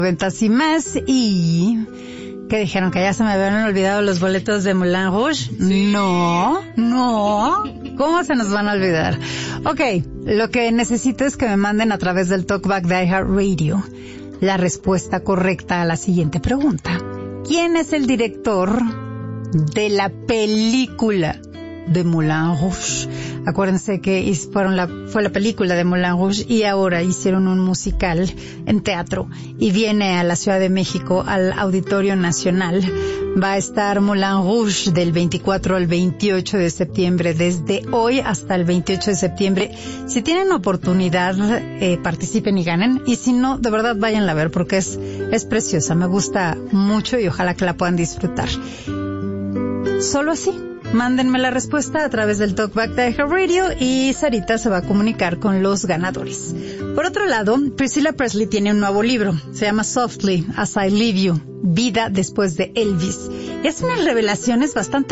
Ventas y más. Y que dijeron que ya se me habían olvidado los boletos de Moulin Rouge. Sí. No. ¿Cómo se nos van a olvidar? Ok, lo que necesito es que me manden a través del Talkback de iHeartRadio la respuesta correcta a la siguiente pregunta. ¿Quién es el director de la película de Moulin Rouge? Acuérdense que fue la película de Moulin Rouge y ahora hicieron un musical en teatro y viene a la Ciudad de México al Auditorio Nacional. Va a estar Moulin Rouge del 24 al 28 de septiembre, desde hoy hasta el 28 de septiembre. Si tienen oportunidad, participen y ganen, y si no, de verdad váyanla a ver porque es preciosa, me gusta mucho y ojalá que la puedan disfrutar. Solo así. Mándenme la respuesta a través del Talkback de iHeartRadio y Sarita se va a comunicar con los ganadores. Por otro lado, Priscilla Presley tiene un nuevo libro. Se llama Softly As I Leave You, Vida después de Elvis. Es unas revelaciones bastante